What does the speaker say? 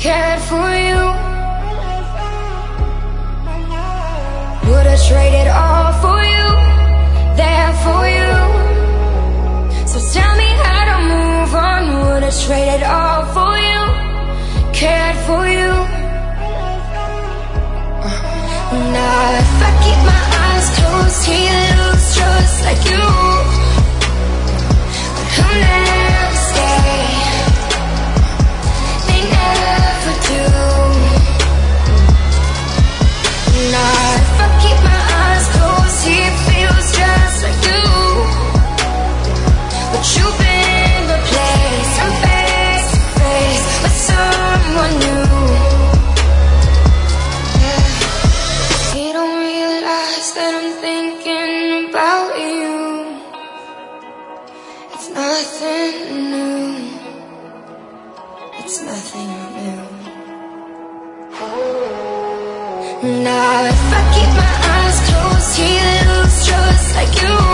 cared for you. Would've traded all for you, there for you. So tell me how to move on. Would've traded all for you, cared for you. Now if I keep my eyes closed, he looks just like you, but he'll never stay. They never do. Now if I keep my eyes closed, he feels just like you, but you've been replaced. I'm face to face with someone new. You don't realize that I'm thinking about you. It's nothing new. It's nothing new. Now if I keep my eyes closed, he looks just like you,